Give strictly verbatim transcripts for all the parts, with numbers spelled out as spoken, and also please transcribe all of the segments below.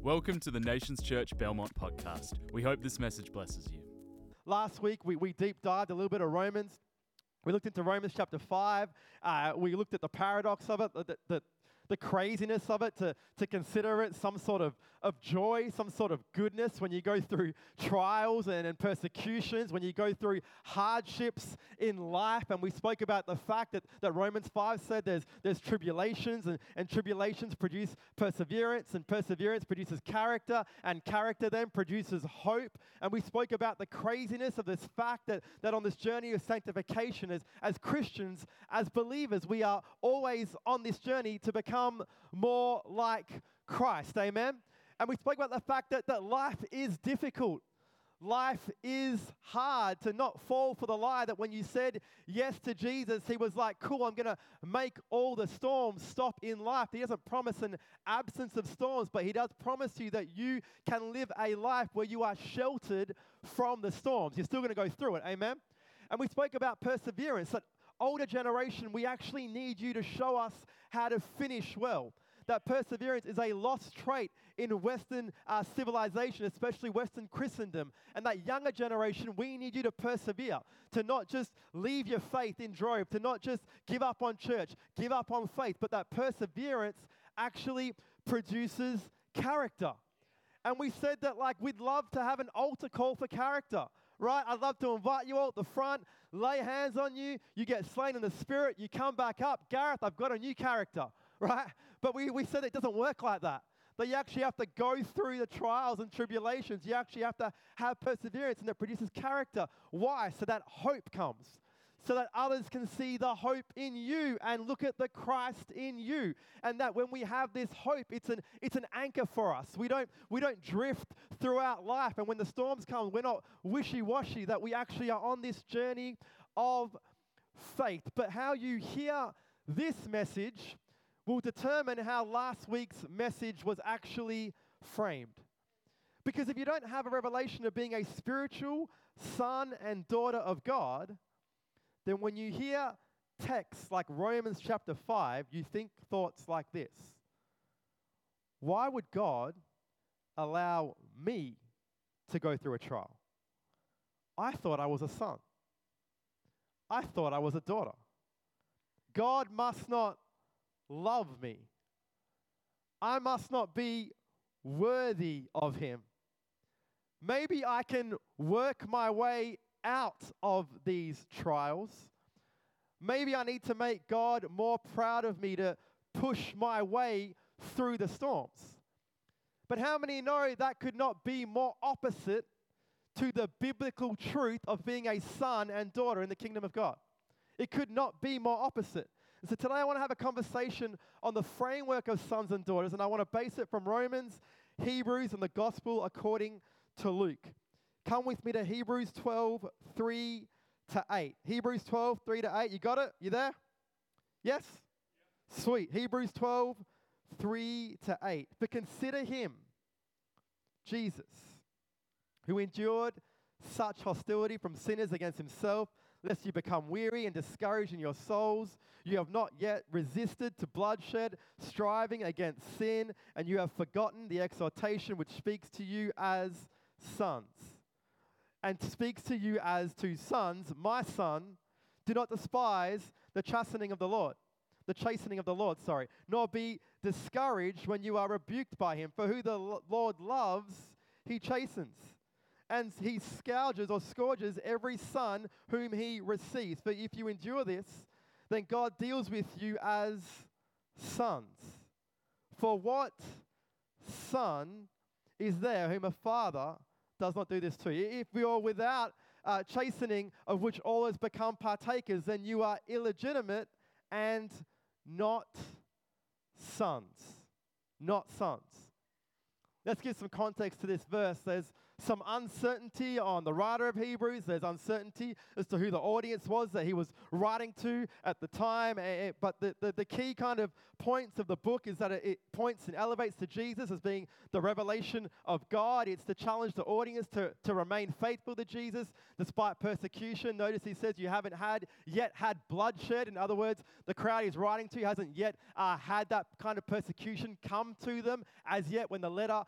Welcome to the Nations Church Belmont podcast. We hope this message blesses you. Last week, we, we deep dived a little bit of Romans. We looked into Romans chapter five. Uh, we looked at the paradox of it, the, the, the craziness of it, to, to consider it some sort of, of joy, some sort of goodness when you go through trials and, and persecutions, when you go through hardships in life. And we spoke about the fact that, that Romans five said there's, there's tribulations, and, and tribulations produce perseverance, and perseverance produces character, and character then produces hope. And we spoke about the craziness of this fact that, that on this journey of sanctification, as, as Christians, as believers, we are always on this journey to become more like Christ. Amen? And we spoke about the fact that, that life is difficult. Life is hard, to not fall for the lie that when you said yes to Jesus, he was like, cool, I'm going to make all the storms stop in life. He doesn't promise an absence of storms, but he does promise you that you can live a life where you are sheltered from the storms. You're still going to go through it. Amen? And we spoke about perseverance, that older generation, we actually need you to show us how to finish well. That perseverance is a lost trait in Western uh, civilization, especially Western Christendom. And that younger generation, we need you to persevere, to not just leave your faith in drove, to not just give up on church, give up on faith, but that perseverance actually produces character. And we said that, like, we'd love to have an altar call for character, right? I'd love to invite you all at the front, lay hands on you, you get slain in the spirit, you come back up. Gareth, I've got a new character, right? But we, we said it doesn't work like that. That you actually have to go through the trials and tribulations. You actually have to have perseverance, and it produces character. Why? So that hope comes. So that others can see the hope in you and look at the Christ in you. And that when we have this hope, it's an it's an anchor for us. We don't we don't drift throughout life. And when the storms come, we're not wishy-washy, that we actually are on this journey of faith. But how you hear this message will determine how last week's message was actually framed. Because if you don't have a revelation of being a spiritual son and daughter of God, then when you hear texts like Romans chapter five, you think thoughts like this. Why would God allow me to go through a trial? I thought I was a son. I thought I was a daughter. God must not love me. I must not be worthy of him. Maybe I can work my way out of these trials. Maybe I need to make God more proud of me to push my way through the storms. But how many know that could not be more opposite to the biblical truth of being a son and daughter in the kingdom of God? It could not be more opposite. And so today I want to have a conversation on the framework of sons and daughters, and I want to base it from Romans, Hebrews, and the gospel according to Luke. Come with me to Hebrews twelve, three to eight. Hebrews twelve, three to eight. You got it? You there? Yes? Yep. Sweet. Hebrews twelve, three to eight. But consider him, Jesus, who endured such hostility from sinners against himself, lest you become weary and discouraged in your souls. You have not yet resisted to bloodshed, striving against sin, and you have forgotten the exhortation which speaks to you as sons. And speaks to you as to sons, my son, do not despise the chastening of the Lord, the chastening of the Lord, sorry, nor be discouraged when you are rebuked by him. For who the Lord loves, he chastens, and he scourges or scourges every son whom he receives. But if you endure this, then God deals with you as sons. For what son is there whom a father does not do this to you? If we are without uh, chastening, of which all has become partakers, then you are illegitimate and not sons. Not sons. Let's give some context to this verse. There's some uncertainty on the writer of Hebrews. There's uncertainty as to who the audience was that he was writing to at the time. But the, the, the key kind of points of the book is that it points and elevates to Jesus as being the revelation of God. It's to challenge the audience to, to remain faithful to Jesus despite persecution. Notice he says you haven't had yet had bloodshed. In other words, the crowd he's writing to hasn't yet uh, had that kind of persecution come to them as yet when the letter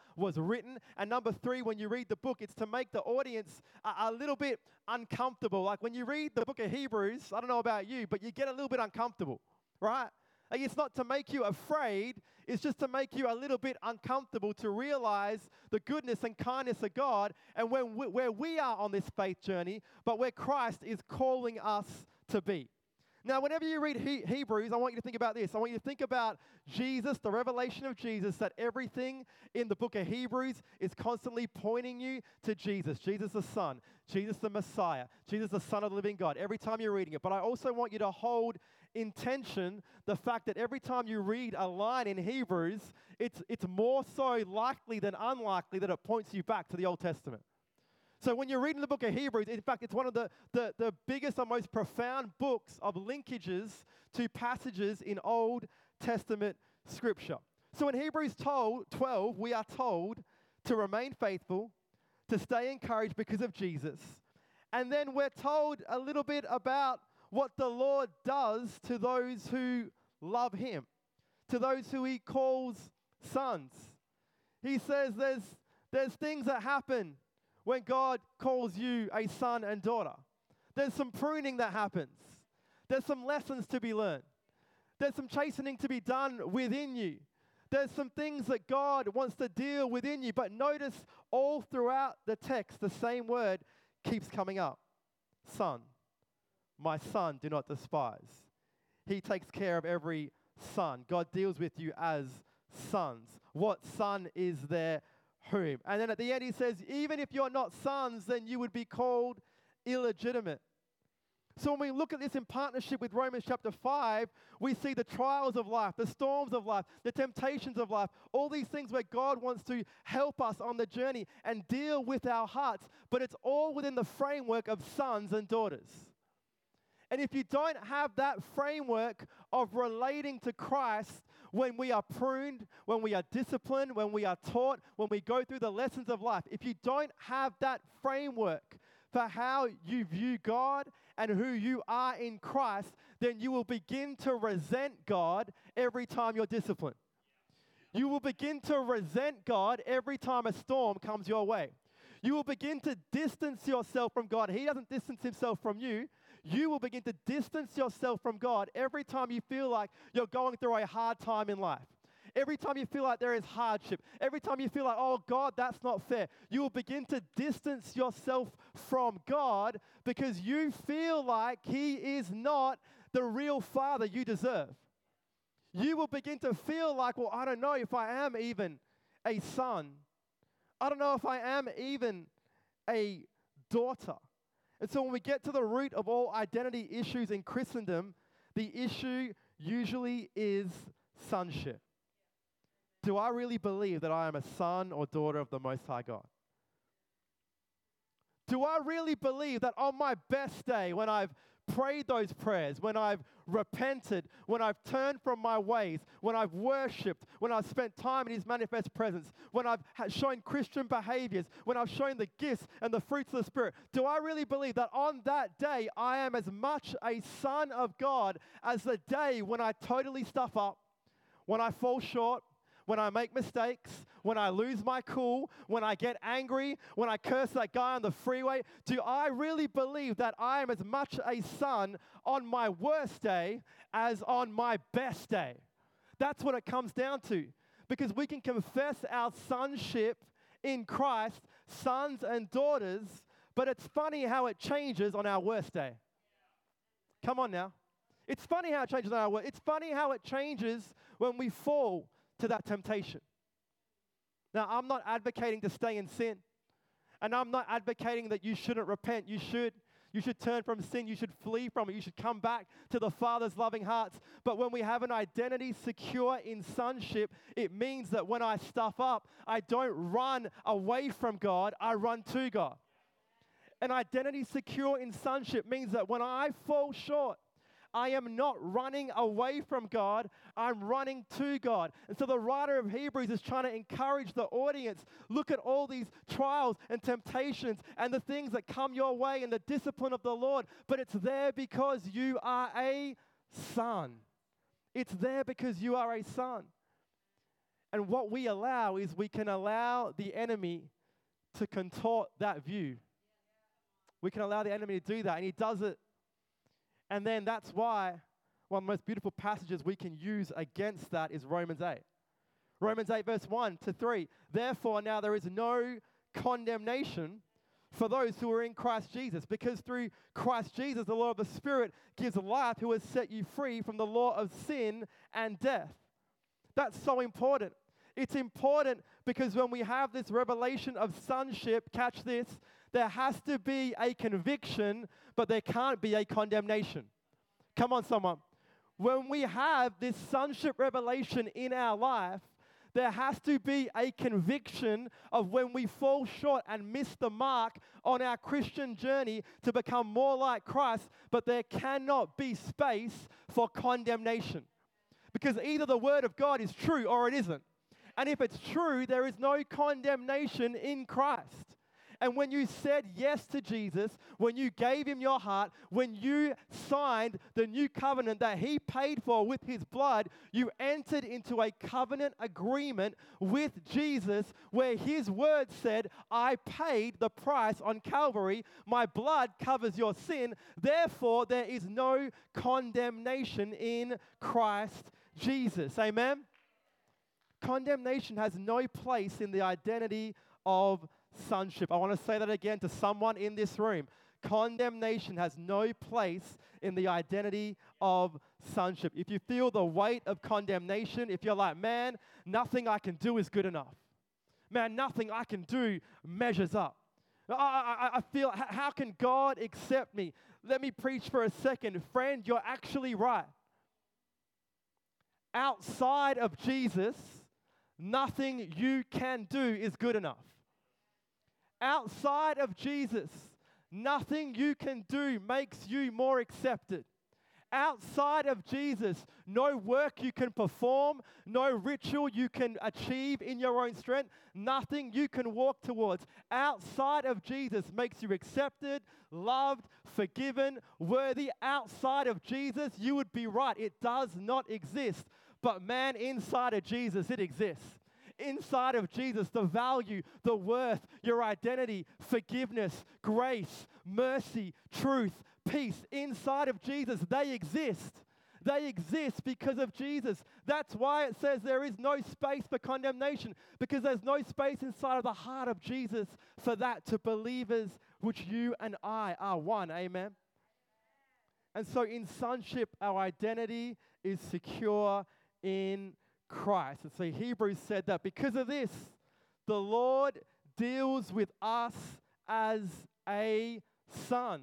was written. And number three, when you read the book, it's to make the audience a, a little bit uncomfortable. Like when you read the book of Hebrews, I don't know about you, but you get a little bit uncomfortable, right? Like it's not to make you afraid, it's just to make you a little bit uncomfortable to realize the goodness and kindness of God and when we, where we are on this faith journey, but where Christ is calling us to be. Now, whenever you read he- Hebrews, I want you to think about this. I want you to think about Jesus, the revelation of Jesus, that everything in the book of Hebrews is constantly pointing you to Jesus, Jesus the Son, Jesus the Messiah, Jesus the Son of the living God, every time you're reading it. But I also want you to hold in tension the fact that every time you read a line in Hebrews, it's, it's more so likely than unlikely that it points you back to the Old Testament. So when you're reading the book of Hebrews, in fact, it's one of the, the, the biggest and most profound books of linkages to passages in Old Testament Scripture. So in Hebrews twelve, we are told to remain faithful, to stay encouraged because of Jesus. And then we're told a little bit about what the Lord does to those who love Him, to those who He calls sons. He says there's, there's things that happen when God calls you a son and daughter. There's some pruning that happens. There's some lessons to be learned. There's some chastening to be done within you. There's some things that God wants to deal within you. But notice all throughout the text, the same word keeps coming up. Son. My son, do not despise. He takes care of every son. God deals with you as sons. What son is there whom? And then at the end he says, even if you're not sons, then you would be called illegitimate. So when we look at this in partnership with Romans chapter five, we see the trials of life, the storms of life, the temptations of life, all these things where God wants to help us on the journey and deal with our hearts, but it's all within the framework of sons and daughters. And if you don't have that framework of relating to Christ when we are pruned, when we are disciplined, when we are taught, when we go through the lessons of life, if you don't have that framework for how you view God and who you are in Christ, then you will begin to resent God every time you're disciplined. You will begin to resent God every time a storm comes your way. You will begin to distance yourself from God. He doesn't distance himself from you. You will begin to distance yourself from God every time you feel like you're going through a hard time in life. Every time you feel like there is hardship. Every time you feel like, oh, God, that's not fair. You will begin to distance yourself from God because you feel like He is not the real Father you deserve. You will begin to feel like, well, I don't know if I am even a son. I don't know if I am even a daughter. And so when we get to the root of all identity issues in Christendom, the issue usually is sonship. Do I really believe that I am a son or daughter of the Most High God? Do I really believe that on my best day, when I've prayed those prayers, when I've repented, when I've turned from my ways, when I've worshipped, when I've spent time in His manifest presence, when I've shown Christian behaviors, when I've shown the gifts and the fruits of the Spirit, do I really believe that on that day I am as much a son of God as the day when I totally stuff up, when I fall short, when I make mistakes, when I lose my cool, when I get angry, when I curse that guy on the freeway? Do I really believe that I am as much a son on my worst day as on my best day? That's what it comes down to. Because we can confess our sonship in Christ, sons and daughters, but it's funny how it changes on our worst day. Come on now. It's funny how it changes on our worst. It's funny how it changes when we fall to that temptation. Now, I'm not advocating to stay in sin, and I'm not advocating that you shouldn't repent. You should. You should turn from sin. You should flee from it. You should come back to the Father's loving hearts. But when we have an identity secure in sonship, it means that when I stuff up, I don't run away from God. I run to God. An identity secure in sonship means that when I fall short, I am not running away from God, I'm running to God. And so the writer of Hebrews is trying to encourage the audience, look at all these trials and temptations and the things that come your way and the discipline of the Lord, but it's there because you are a son. It's there because you are a son. And what we allow is we can allow the enemy to contort that view. We can allow the enemy to do that, and he does it. And then that's why one of the most beautiful passages we can use against that is Romans eight. Romans eight, verse one to three. Therefore, now there is no condemnation for those who are in Christ Jesus, because through Christ Jesus, the law of the Spirit gives life, who has set you free from the law of sin and death. That's so important. It's important because when we have this revelation of sonship, catch this, there has to be a conviction, but there can't be a condemnation. Come on, someone. When we have this sonship revelation in our life, there has to be a conviction of when we fall short and miss the mark on our Christian journey to become more like Christ, but there cannot be space for condemnation. Because either the word of God is true or it isn't. And if it's true, there is no condemnation in Christ. And when you said yes to Jesus, when you gave him your heart, when you signed the new covenant that he paid for with his blood, you entered into a covenant agreement with Jesus where his word said, I paid the price on Calvary. My blood covers your sin. Therefore, there is no condemnation in Christ Jesus. Amen? Condemnation has no place in the identity of sonship. I want to say that again to someone in this room. Condemnation has no place in the identity of sonship. If you feel the weight of condemnation, if you're like, man, nothing I can do is good enough. Man, nothing I can do measures up. I, I, I feel, how can God accept me? Let me preach for a second. Friend, you're actually right. Outside of Jesus, nothing you can do is good enough. Outside of Jesus, nothing you can do makes you more accepted. Outside of Jesus, no work you can perform, no ritual you can achieve in your own strength, nothing you can walk towards. Outside of Jesus makes you accepted, loved, forgiven, worthy. Outside of Jesus, you would be right. It does not exist. But man, inside of Jesus, it exists. Inside of Jesus, the value, the worth, your identity, forgiveness, grace, mercy, truth, peace, inside of Jesus, they exist. They exist because of Jesus. That's why it says there is no space for condemnation, because there's no space inside of the heart of Jesus for that to believers, which you and I are one. Amen? And so in sonship, our identity is secure in Christ. And so Hebrews said that because of this, the Lord deals with us as a son.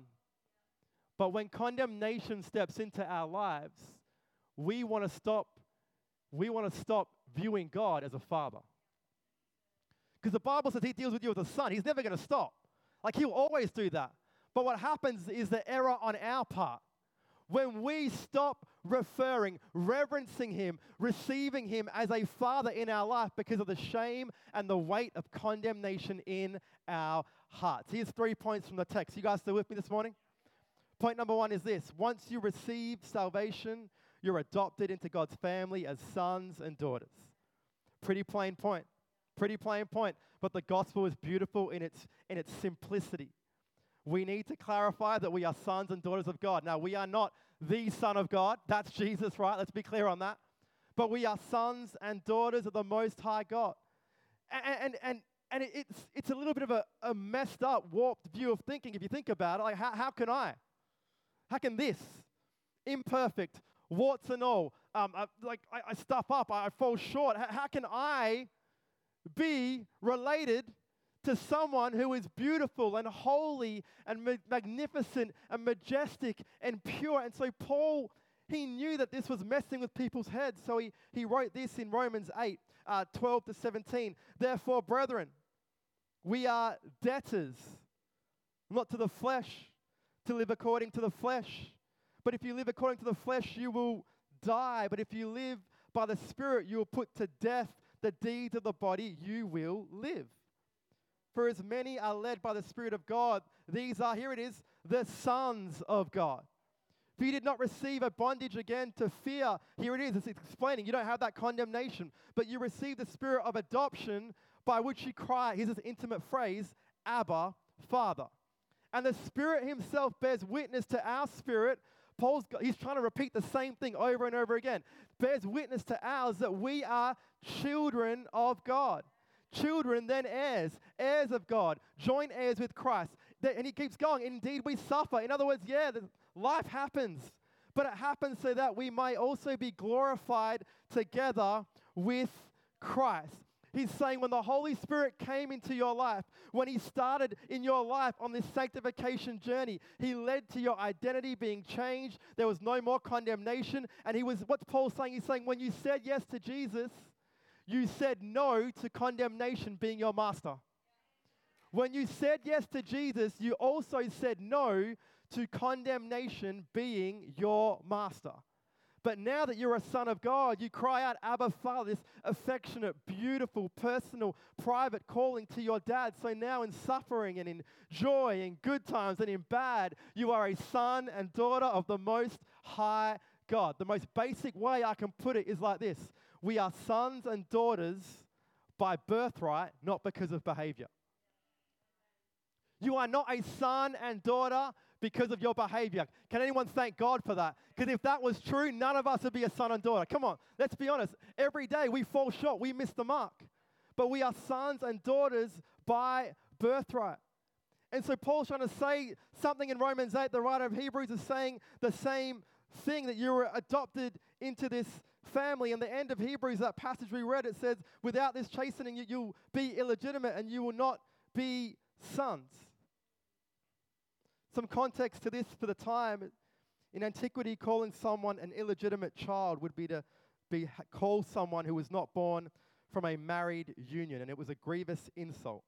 But when condemnation steps into our lives, we want to stop, we want to stop viewing God as a father. Because the Bible says he deals with you as a son. He's never going to stop. Like, he'll always do that. But what happens is the error on our part. When we stop referring, reverencing him, receiving him as a father in our life because of the shame and the weight of condemnation in our hearts. Here's three points from the text. You guys still with me this morning? Point number one is this. Once you receive salvation, you're adopted into God's family as sons and daughters. Pretty plain point. Pretty plain point. But the gospel is beautiful in its, in its simplicity. We need to clarify that we are sons and daughters of God. Now, we are not the Son of God. That's Jesus, right? Let's be clear on that. But we are sons and daughters of the Most High God. And, and, and, and it's, it's a little bit of a, a messed up, warped view of thinking if you think about it. Like, how, how can I? How can this, imperfect, warts and all, um, I, like I, I stuff up, I, I fall short. How, how can I be related to someone who is beautiful and holy and ma- magnificent and majestic and pure? And so Paul, he knew that this was messing with people's heads. So he, he wrote this in Romans eight, uh, twelve to seventeen. Therefore, brethren, we are debtors, not to the flesh, to live according to the flesh. But if you live according to the flesh, you will die. But if you live by the Spirit, you will put to death the deeds of the body, you will live. For as many are led by the Spirit of God, these are, here it is, the sons of God. For you did not receive a bondage again to fear. Here it is. It's explaining. You don't have that condemnation. But you received the spirit of adoption by which you cry. Here's this intimate phrase, Abba, Father. And the Spirit himself bears witness to our spirit. Paul's got, he's trying to repeat the same thing over and over again. Bears witness to ours that we are children of God. Children, then heirs, heirs of God, joint heirs with Christ. And he keeps going. Indeed, we suffer. In other words, yeah, life happens. But it happens so that we may also be glorified together with Christ. He's saying when the Holy Spirit came into your life, when he started in your life on this sanctification journey, he led to your identity being changed. There was no more condemnation. And he was, what's Paul saying? He's saying when you said yes to Jesus, you said no to condemnation being your master. When you said yes to Jesus, you also said no to condemnation being your master. But now that you're a son of God, you cry out, Abba, Father, this affectionate, beautiful, personal, private calling to your dad. So now in suffering and in joy, in good times and in bad, you are a son and daughter of the Most High God. The most basic way I can put it is like this. We are sons and daughters by birthright, not because of behavior. You are not a son and daughter because of your behavior. Can anyone thank God for that? Because if that was true, none of us would be a son and daughter. Come on, let's be honest. Every day we fall short. We miss the mark. But we are sons and daughters by birthright. And so Paul's trying to say something in Romans eight. The writer of Hebrews is saying the same thing, that you were adopted into this family. In the end of Hebrews, that passage we read, it says, without this chastening, you, you'll be illegitimate and you will not be sons. Some context to this for the time. In antiquity, calling someone an illegitimate child would be to be call someone who was not born from a married union, and it was a grievous insult.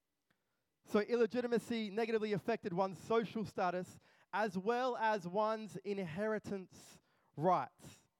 So illegitimacy negatively affected one's social status as well as one's inheritance rights.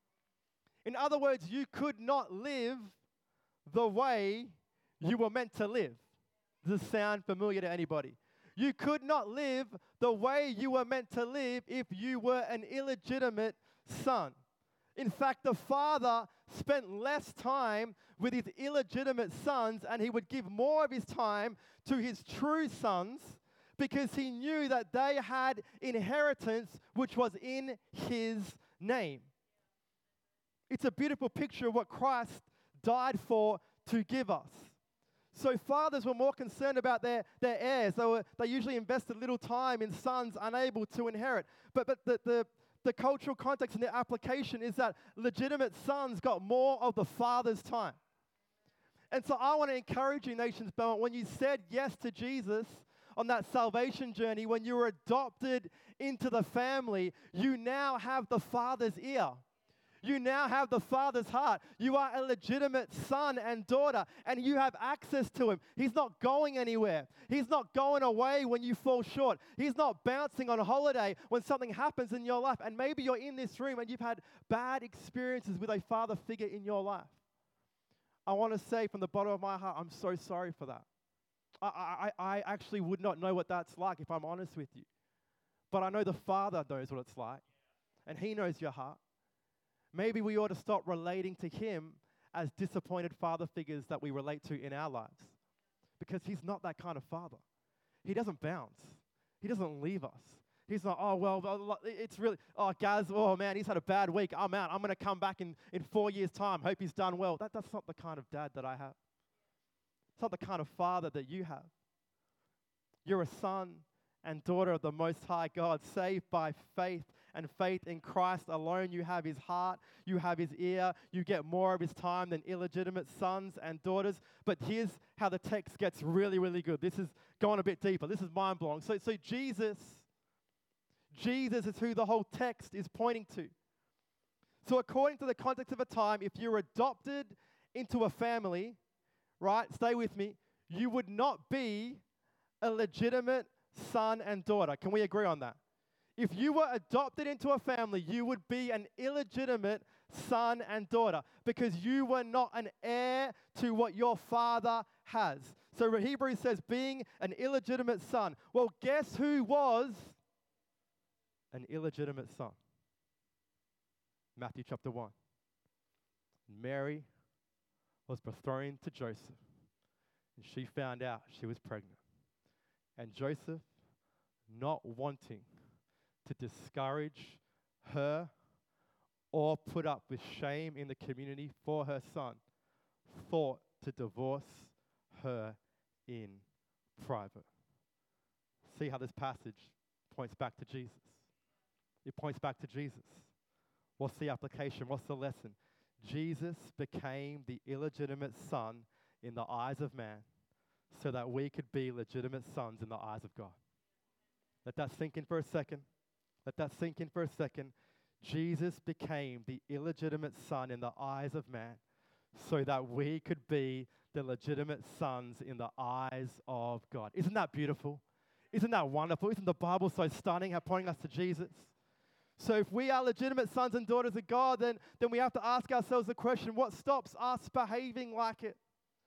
In other words, you could not live the way you were meant to live. Does this sound familiar to anybody? You could not live the way you were meant to live if you were an illegitimate son. In fact, the father spent less time with his illegitimate sons, and he would give more of his time to his true sons because he knew that they had inheritance which was in his name. It's a beautiful picture of what Christ died for to give us. So fathers were more concerned about their, their heirs. They, were, they usually invested little time in sons unable to inherit. But, but the, the, the cultural context and the application is that legitimate sons got more of the father's time. And so I want to encourage you, Nations Belmont, when you said yes to Jesus on that salvation journey, when you were adopted into the family, you now have the Father's ear. You now have the Father's heart. You are a legitimate son and daughter, and you have access to Him. He's not going anywhere. He's not going away when you fall short. He's not bouncing on a holiday when something happens in your life. And maybe you're in this room and you've had bad experiences with a father figure in your life. I want to say from the bottom of my heart, I'm so sorry for that. I, I, I actually would not know what that's like if I'm honest with you. But I know the Father knows what it's like, and He knows your heart. Maybe we ought to stop relating to Him as disappointed father figures that we relate to in our lives. Because He's not that kind of father. He doesn't bounce. He doesn't leave us. He's not, oh, well, it's really, oh, Gaz, oh, man, he's had a bad week. I'm out. I'm going to come back in, in four years' time. Hope he's done well. That, that's not the kind of dad that I have. It's not the kind of father that you have. You're a son and daughter of the Most High God, saved by faith and faith in Christ alone. You have His heart, you have His ear, you get more of His time than illegitimate sons and daughters. But here's how the text gets really, really good. This is going a bit deeper. This is mind-blowing. So, so Jesus, Jesus is who the whole text is pointing to. So according to the context of a time, if you're adopted into a family, right, stay with me, you would not be a legitimate son and daughter. Can we agree on that? If you were adopted into a family, you would be an illegitimate son and daughter because you were not an heir to what your father has. So Hebrews says being an illegitimate son. Well, guess who was an illegitimate son? Matthew chapter one. Mary was betrothed to Joseph, and she found out she was pregnant. And Joseph, not wanting to discourage her or put up with shame in the community for her son, thought to divorce her in private. See how this passage points back to Jesus. It points back to Jesus. What's the application? What's the lesson? Jesus became the illegitimate son in the eyes of man so that we could be legitimate sons in the eyes of God. Let that sink in for a second. Let that sink in for a second. Jesus became the illegitimate son in the eyes of man so that we could be the legitimate sons in the eyes of God. Isn't that beautiful? Isn't that wonderful? Isn't the Bible so stunning, how pointing us to Jesus? So if we are legitimate sons and daughters of God, then, then we have to ask ourselves the question, what stops us behaving like it?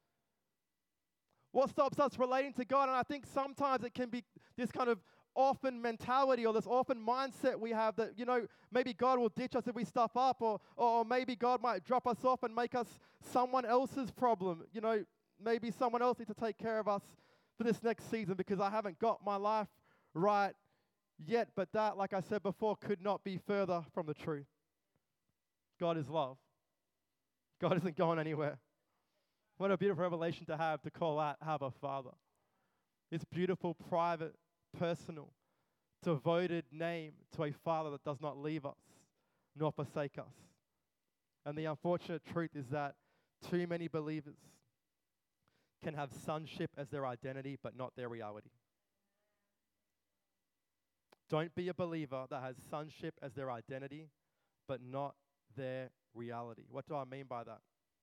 What stops us relating to God? And I think sometimes it can be this kind of orphan mentality or this orphan mindset we have that, you know, maybe God will ditch us if we stuff up, or, or maybe God might drop us off and make us someone else's problem. You know, maybe someone else needs to take care of us for this next season because I haven't got my life right yet. But that, like I said before, could not be further from the truth. God is love. God isn't going anywhere. What a beautiful revelation to have, to call out Abba Father. It's beautiful, private, personal, devoted name to a Father that does not leave us nor forsake us. And the unfortunate truth is that too many believers can have sonship as their identity but not their reality. Don't be a believer that has sonship as their identity but not their reality. What do I mean by that?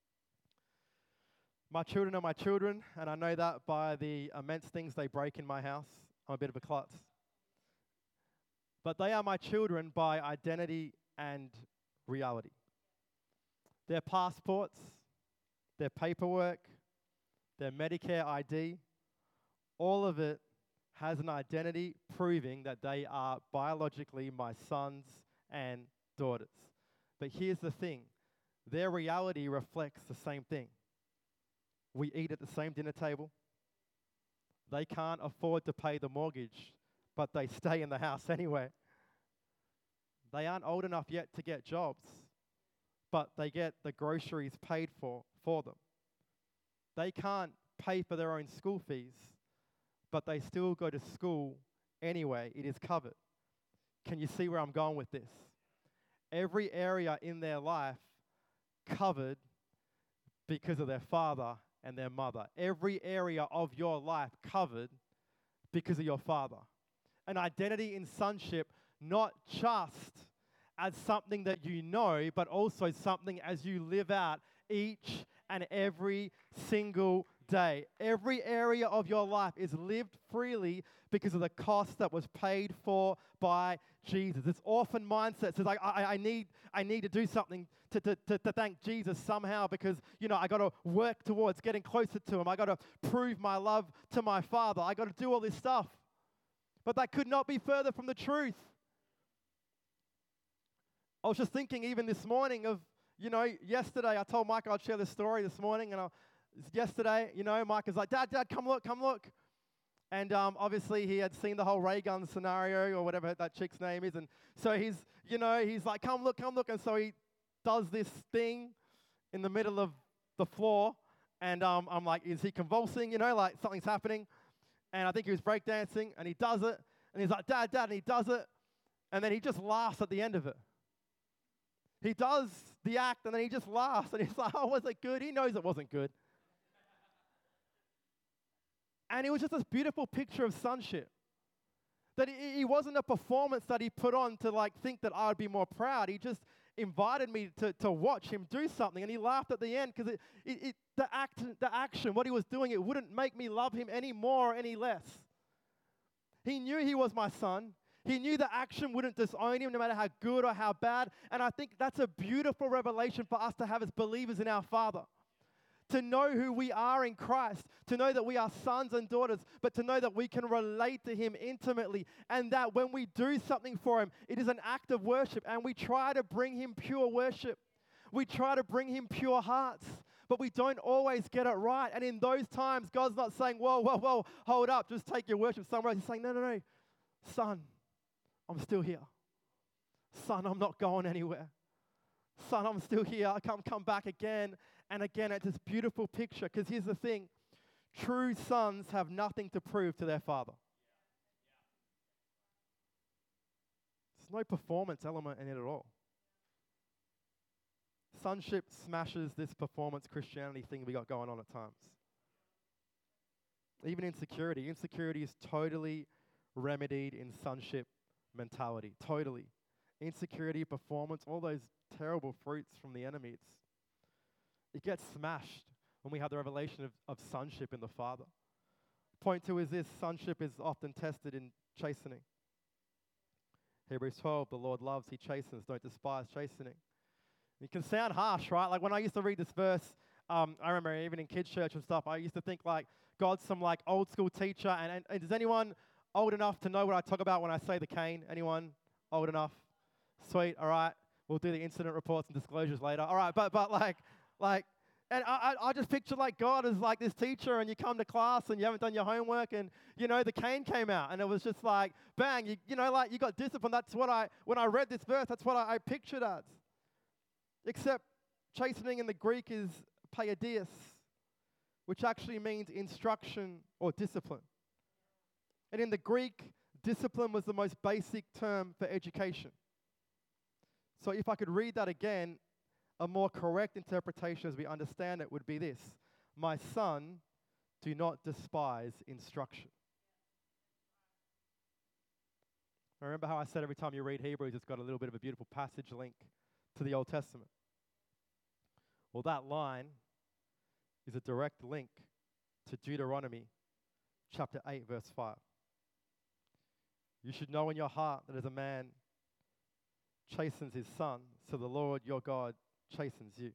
My children are my children, and I know that by the immense things they break in my house. I'm a bit of a klutz. But they are my children by identity and reality. Their passports, their paperwork, their Medicare I D, all of it has an identity proving that they are biologically my sons and daughters. But here's the thing, their reality reflects the same thing. We eat at the same dinner table. They can't afford to pay the mortgage, but they stay in the house anyway. They aren't old enough yet to get jobs, but they get the groceries paid for for them. They can't pay for their own school fees, but they still go to school anyway. It is covered. Can you see where I'm going with this? Every area in their life covered because of their father and their mother. Every area of your life covered because of your father. An identity in sonship, not just as something that you know, but also something as you live out each and every single day. Every area of your life is lived freely because of the cost that was paid for by Jesus. This orphan mindset says, I, I, I need I need to do something to, to, to, to thank Jesus somehow because, you know, I got to work towards getting closer to him. I got to prove my love to my Father. I got to do all this stuff. But that could not be further from the truth. I was just thinking even this morning of, you know, yesterday I told Mike I'd share this story this morning, and I, yesterday, you know, Mike was like, Dad, Dad, come look, come look. And um, obviously he had seen the whole Ray Gun scenario or whatever that chick's name is. And so he's, you know, he's like, come look, come look. And so he does this thing in the middle of the floor. And um, I'm like, is he convulsing? You know, like something's happening. And I think he was breakdancing, and he does it. And he's like, Dad, Dad, and he does it. And then he just laughs at the end of it. He does the act, and then he just laughs. And he's like, oh, was it good? He knows it wasn't good. And it was just this beautiful picture of sonship. That it, it wasn't a performance that he put on to like think that I would be more proud. He just invited me to, to watch him do something, and he laughed at the end because it, it, it, the, act, the action, what he was doing, it wouldn't make me love him any more or any less. He knew he was my son. He knew the action wouldn't disown him no matter how good or how bad. And I think that's a beautiful revelation for us to have as believers in our Father. to know who we are in Christ, to know that we are sons and daughters, but to know that we can relate to Him intimately, and that when we do something for Him, it is an act of worship, and we try to bring Him pure worship. We try to bring Him pure hearts, but we don't always get it right. And in those times, God's not saying, whoa, whoa, whoa, hold up, just take your worship somewhere else. He's saying, no, no, no, son, I'm still here. Son, I'm not going anywhere. Son, I'm still here. I come, come back again and again at this beautiful picture. Because here's the thing. True sons have nothing to prove to their father. There's no performance element in it at all. Sonship smashes this performance Christianity thing we got going on at times. Even insecurity. Insecurity is totally remedied in sonship mentality. Totally. Insecurity, performance, all those terrible fruits from the enemy. It's, it gets smashed when we have the revelation of, of sonship in the Father. Point two is this: sonship is often tested in chastening. Hebrews twelve, the Lord loves, He chastens, don't despise chastening. It can sound harsh, right? Like when I used to read this verse, um, I remember even in kids' church and stuff, I used to think like God's some like old school teacher. And, and, and is anyone old enough to know what I talk about when I say the cane? Anyone old enough? Sweet, all right. We'll do the incident reports and disclosures later. All right, but but like, like, and I, I I just picture like God as like this teacher, and you come to class and you haven't done your homework, and you know the cane came out, and it was just like bang, you you know like you got discipline. That's what I when I read this verse, that's what I, I pictured as. Except chastening in the Greek is paideia, which actually means instruction or discipline. And in the Greek, discipline was the most basic term for education. So if I could read that again, a more correct interpretation as we understand it would be this: my son, do not despise instruction. Remember how I said every time you read Hebrews, it's got a little bit of a beautiful passage link to the Old Testament. Well, that line is a direct link to Deuteronomy chapter eight, verse five. You should know in your heart that as a man chastens his son, so the Lord your God chastens you.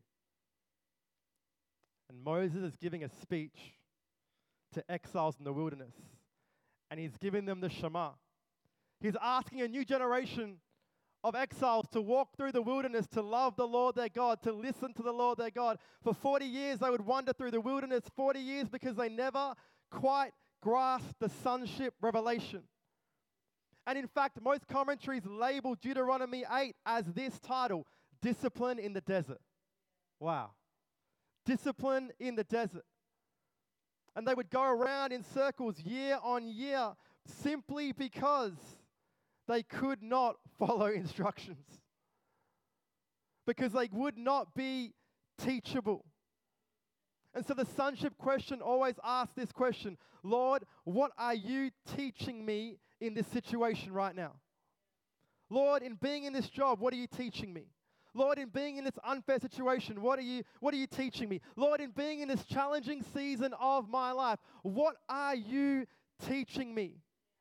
And Moses is giving a speech to exiles in the wilderness, and he's giving them the Shema. He's asking a new generation of exiles to walk through the wilderness, to love the Lord their God, to listen to the Lord their God. For forty years they would wander through the wilderness, forty years because they never quite grasped the sonship revelation. And in fact, most commentaries label Deuteronomy eight as this title: Discipline in the Desert. Wow. Discipline in the desert. And they would go around in circles year on year simply because they could not follow instructions. Because they would not be teachable. And so the sonship question always asks this question: Lord, what are you teaching me in this situation right now? Lord, in being in this job, what are you teaching me? Lord, in being in this unfair situation, what are you what are you teaching me? Lord, in being in this challenging season of my life, what are you teaching me?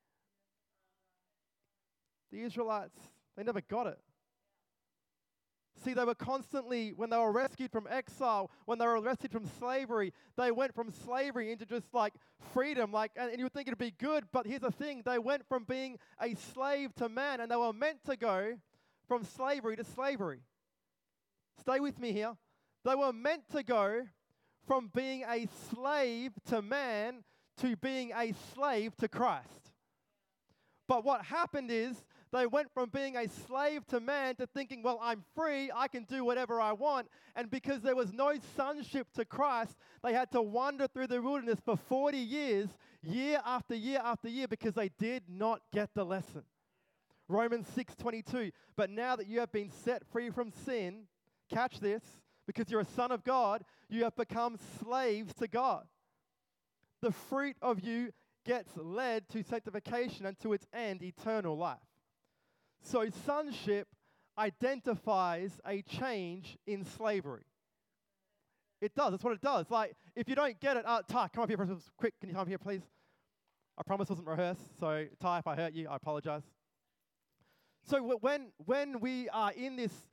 The Israelites, they never got it. See, they were constantly, when they were rescued from exile, when they were rescued from slavery, they went from slavery into just like freedom. Like, and, and you would think it'd be good, but here's the thing: they went from being a slave to man, and they were meant to go from slavery to slavery. Stay with me here. They were meant to go from being a slave to man to being a slave to Christ. But what happened is they went from being a slave to man to thinking, well, I'm free, I can do whatever I want. And because there was no sonship to Christ, they had to wander through the wilderness for forty years, year after year after year, because they did not get the lesson. Romans six twenty-two, but now that you have been set free from sin, catch this, because you're a son of God, you have become slaves to God. The fruit of you gets led to sanctification and to its end, eternal life. So sonship identifies a change in slavery. It does. That's what it does. Like, if you don't get it, uh, Ty, come up here for us quick. Can you come up here, please? I promise it wasn't rehearsed. So, Ty, if I hurt you, I apologize. So w- when when we are in this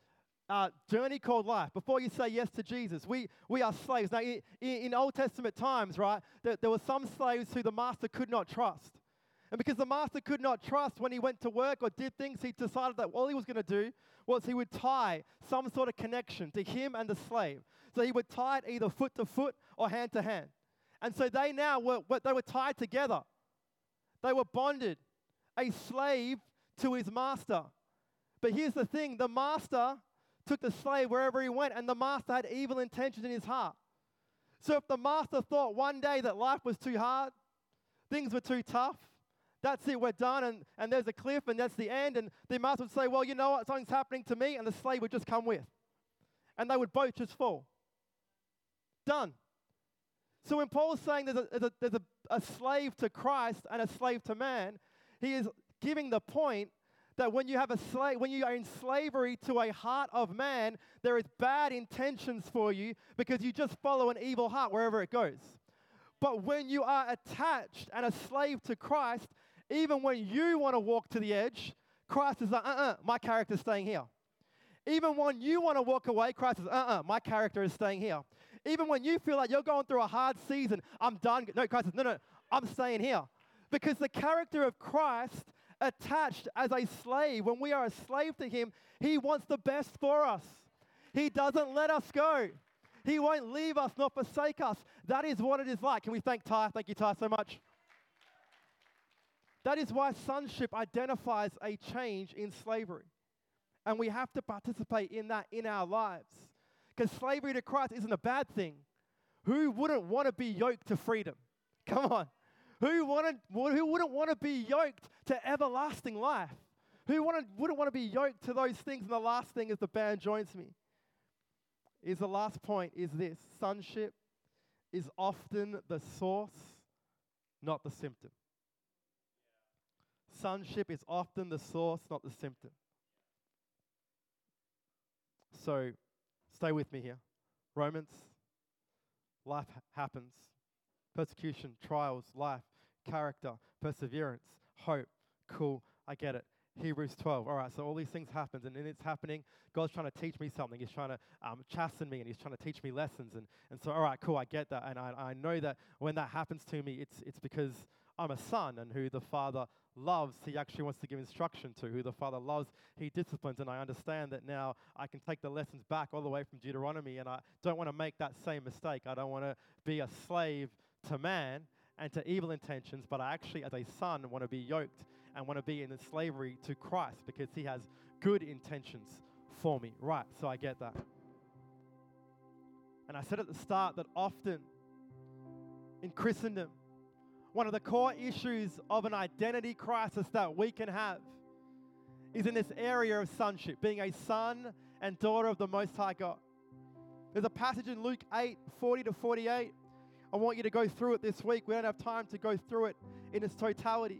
uh, journey called life, before you say yes to Jesus, we, we are slaves. Now, in, in Old Testament times, right, there, there were some slaves who the master could not trust. And because the master could not trust when he went to work or did things, he decided that all he was going to do was he would tie some sort of connection to him and the slave. So he would tie it either foot to foot or hand to hand. And so they now were, they were tied together. They were bonded, a slave to his master. But here's the thing, the master took the slave wherever he went, and the master had evil intentions in his heart. So if the master thought one day that life was too hard, things were too tough, that's it, we're done, and, and there's a cliff, and that's the end, and the master would say, well, you know what, something's happening to me, and the slave would just come with. And they would both just fall. Done. So when Paul's saying there's a, there's a, there's a, a slave to Christ and a slave to man, he is giving the point that when you have a slave, when you are in slavery to a heart of man, there is bad intentions for you because you just follow an evil heart wherever it goes. But when you are attached and a slave to Christ, even when you want to walk to the edge, Christ is like, uh-uh, my character's staying here. Even when you want to walk away, Christ is, uh-uh, my character is staying here. Even when you feel like you're going through a hard season, I'm done. No, Christ says, no, no, I'm staying here. Because the character of Christ attached as a slave, when we are a slave to him, he wants the best for us. He doesn't let us go. He won't leave us nor forsake us. That is what it is like. Can we thank Ty? Thank you, Ty, so much. That is why sonship identifies a change in slavery. And we have to participate in that in our lives. Because slavery to Christ isn't a bad thing. Who wouldn't want to be yoked to freedom? Come on. Who, wanted, who wouldn't want to be yoked to everlasting life? Who wanted, wouldn't want to be yoked to those things? And the last thing as the band joins me is the last point is this. Sonship is often the source, not the symptom. Sonship is often the source, not the symptom. So, stay with me here. Romans, life ha- happens. Persecution, trials, life, character, perseverance, hope. Cool, I get it. Hebrews twelve. All right, so all these things happen, and in it's happening, God's trying to teach me something. He's trying to um, chasten me, and he's trying to teach me lessons. And, and so, all right, cool, I get that. And I, I know that when that happens to me, it's it's because I'm a son, and who the Father loves, he actually wants to give instruction to. Who the Father loves, he disciplines. And I understand that now I can take the lessons back all the way from Deuteronomy, and I don't want to make that same mistake. I don't want to be a slave to man and to evil intentions, but I actually, as a son, want to be yoked and want to be in the slavery to Christ because he has good intentions for me. Right, so I get that. And I said at the start that often in Christendom, one of the core issues of an identity crisis that we can have is in this area of sonship, being a son and daughter of the Most High God. There's a passage in Luke eight, forty to forty-eight. I want you to go through it this week. We don't have time to go through it in its totality.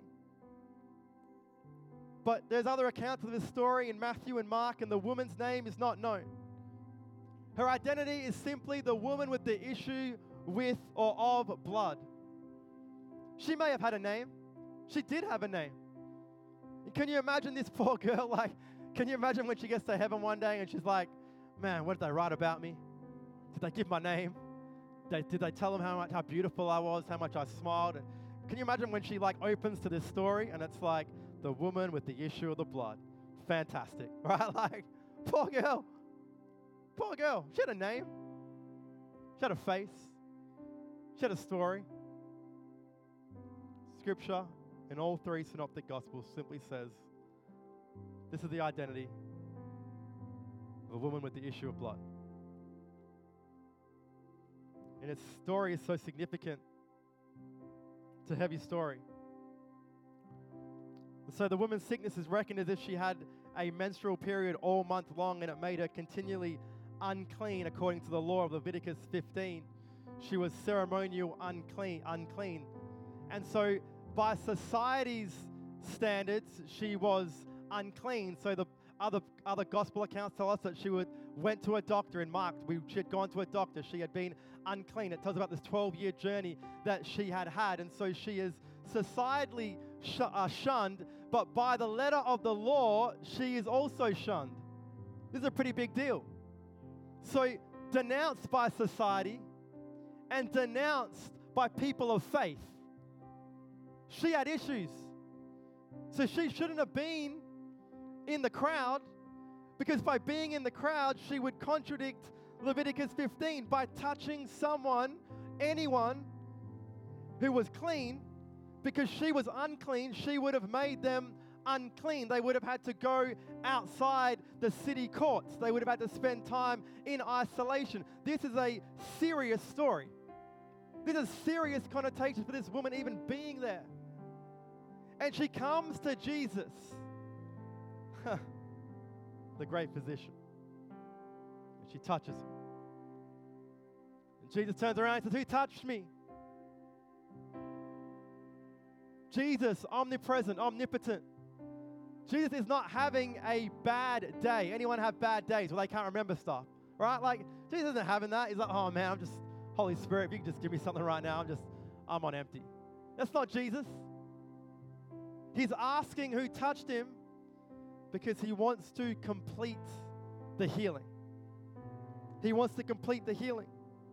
But there's other accounts of this story in Matthew and Mark, and the woman's name is not known. Her identity is simply the woman with the issue with or of blood. She may have had a name. She did have a name. Can you imagine this poor girl? Like, can you imagine when she gets to heaven one day and she's like, man, what did they write about me? Did they give my name? They, did they tell them how much how beautiful I was, how much I smiled? And can you imagine when she like opens to this story and it's like the woman with the issue of the blood? Fantastic, right? Like, poor girl. Poor girl. She had a name. She had a face. She had a story. Scripture in all three synoptic gospels simply says, this is the identity of a woman with the issue of blood. And its story is so significant. It's a heavy story. And so the woman's sickness is reckoned as if she had a menstrual period all month long, and it made her continually unclean according to the law of Leviticus fifteen. She was ceremonial unclean, unclean. And so by society's standards, she was unclean. So the other other gospel accounts tell us that she would went to a doctor. In Mark, we, she had gone to a doctor. She had been unclean. It tells about this twelve-year journey that she had had. And so she is societally sh- uh, shunned, but by the letter of the law, she is also shunned. This is a pretty big deal. So denounced by society and denounced by people of faith. She had issues. So she shouldn't have been in the crowd, because by being in the crowd, she would contradict Leviticus fifteen by touching someone, anyone who was clean. Because she was unclean, she would have made them unclean. They would have had to go outside the city courts. They would have had to spend time in isolation. This is a serious story. This has serious connotations for this woman even being there. And she comes to Jesus, the great physician. And she touches him. And Jesus turns around and says, "Who touched me?" Jesus, omnipresent, omnipotent. Jesus is not having a bad day. Anyone have bad days where they can't remember stuff, right? Like, Jesus isn't having that. He's like, "Oh man, I'm just, Holy Spirit, if you can just give me something right now, I'm just, I'm on empty." That's not Jesus. He's asking who touched him because he wants to complete the healing. He wants to complete the healing.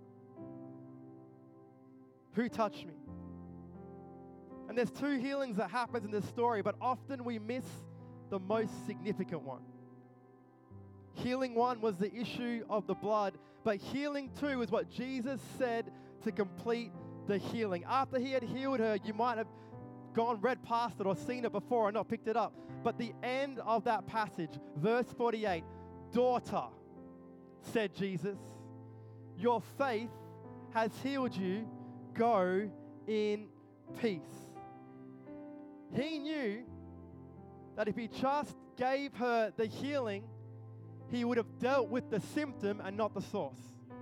Who touched me? And there's two healings that happens in this story, but often we miss the most significant one. Healing one was the issue of the blood, but healing two is what Jesus said to complete the healing. After he had healed her, you might have gone, read past it or seen it before and not picked it up. But the end of that passage, verse forty-eight, "Daughter," said Jesus, "your faith has healed you. Go in peace." He knew that if he just gave her the healing, he would have dealt with the symptom and not the source.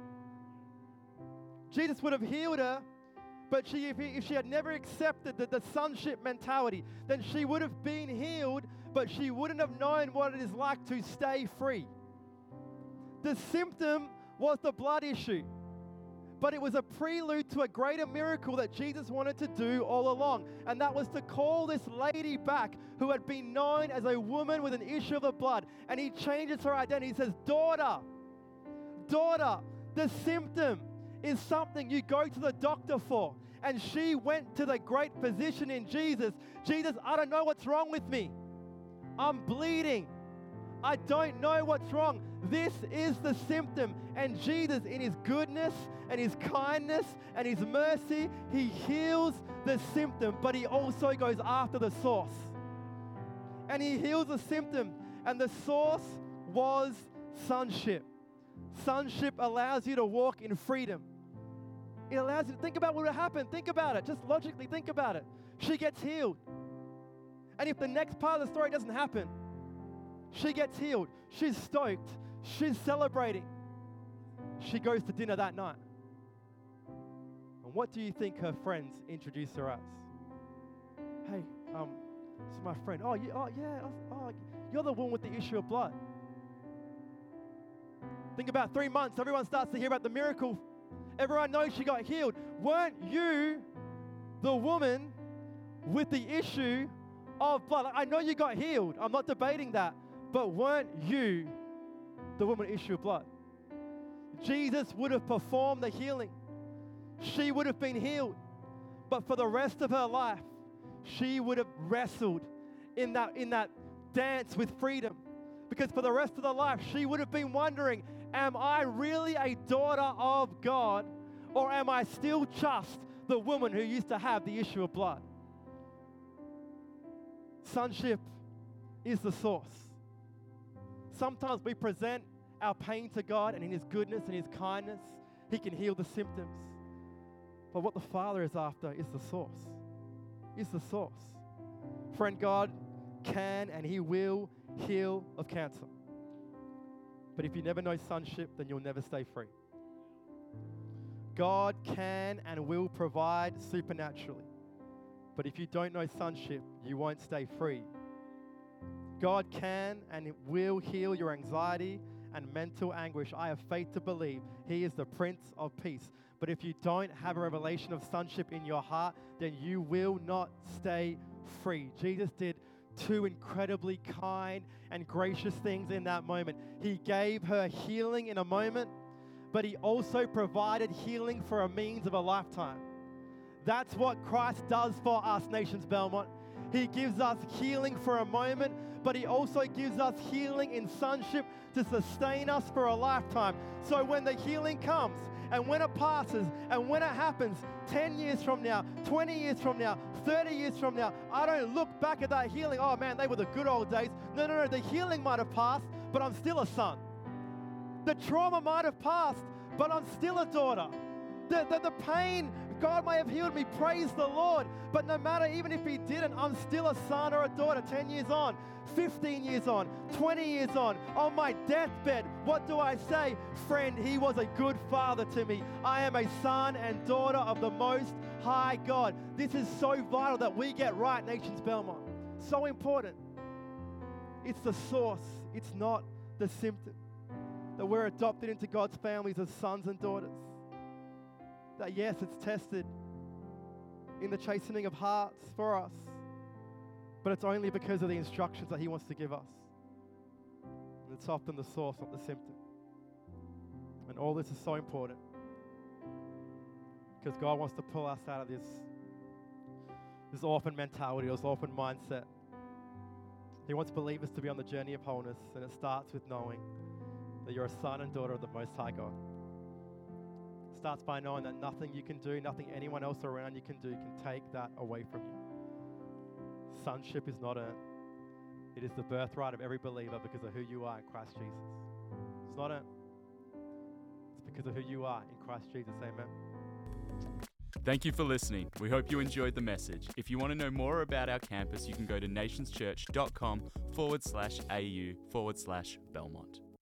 Jesus would have healed her, but she, if, he, if she had never accepted the, the sonship mentality, then she would have been healed, but she wouldn't have known what it is like to stay free. The symptom was the blood issue, but it was a prelude to a greater miracle that Jesus wanted to do all along, and that was to call this lady back who had been known as a woman with an issue of the blood, and he changes her identity. He says, "Daughter, daughter, the symptom is something you go to the doctor for." And she went to the great physician in Jesus. "Jesus, I don't know what's wrong with me. I'm bleeding. I don't know what's wrong. This is the symptom." And Jesus, in his goodness and his kindness and his mercy, he heals the symptom, but he also goes after the source. And he heals the symptom, and the source was sonship. Sonship allows you to walk in freedom. It allows you to think about what would happen. Think about it. Just logically think about it. She gets healed. And if the next part of the story doesn't happen, she gets healed. She's stoked. She's celebrating. She goes to dinner that night. And what do you think her friends introduce her as? "Hey, um, this is my friend." "Oh, you, oh yeah, oh, you're the one with the issue of blood." Think about three months. Everyone starts to hear about the miracle. Everyone knows she got healed. Weren't you the woman with the issue of blood? Like, I know you got healed. I'm not debating that. But weren't you the woman with the issue of blood? Jesus would have performed the healing. She would have been healed. But for the rest of her life, she would have wrestled in that, in that dance with freedom. Because for the rest of her life, she would have been wondering, am I really a daughter of God, or am I still just the woman who used to have the issue of blood? Sonship is the source. Sometimes we present our pain to God, and in his goodness and his kindness, he can heal the symptoms. But what the Father is after is the source. Is the source. Friend, God can and he will heal of cancer. But if you never know sonship, then you'll never stay free. God can and will provide supernaturally. But if you don't know sonship, you won't stay free. God can and will heal your anxiety and mental anguish. I have faith to believe he is the Prince of Peace. But if you don't have a revelation of sonship in your heart, then you will not stay free. Jesus did two incredibly kind and gracious things in that moment. He gave her healing in a moment, but he also provided healing for a means of a lifetime. That's what Christ does for us, Nations Belmont. He gives us healing for a moment, but he also gives us healing in sonship to sustain us for a lifetime. So when the healing comes, and when it passes, and when it happens, ten years from now, twenty years from now, thirty years from now, I don't look back at that healing, oh man, they were the good old days. No, no, no, the healing might have passed, but I'm still a son. The trauma might have passed, but I'm still a daughter. The, the, the pain, God may have healed me, praise the Lord. But no matter, even if he didn't, I'm still a son or a daughter ten years on, fifteen years on, twenty years on, on my deathbed. What do I say? Friend, he was a good father to me. I am a son and daughter of the Most High God. This is so vital that we get right, Nations Belmont. So important. It's the source. It's not the symptom. That we're adopted into God's families as sons and daughters. That yes, it's tested in the chastening of hearts for us, but it's only because of the instructions that he wants to give us. And it's often the source, not the symptom. And all this is so important because God wants to pull us out of this, this orphan mentality, this orphan mindset. He wants believers to be on the journey of wholeness, and it starts with knowing that you're a son and daughter of the Most High God. It starts by knowing that nothing you can do, nothing anyone else around you can do can take that away from you. Sonship is not earned. It is the birthright of every believer because of who you are in Christ Jesus. It's not earned. It's because of who you are in Christ Jesus. Amen. Thank you for listening. We hope you enjoyed the message. If you want to know more about our campus, you can go to nationschurch.com forward slash AU forward slash Belmont.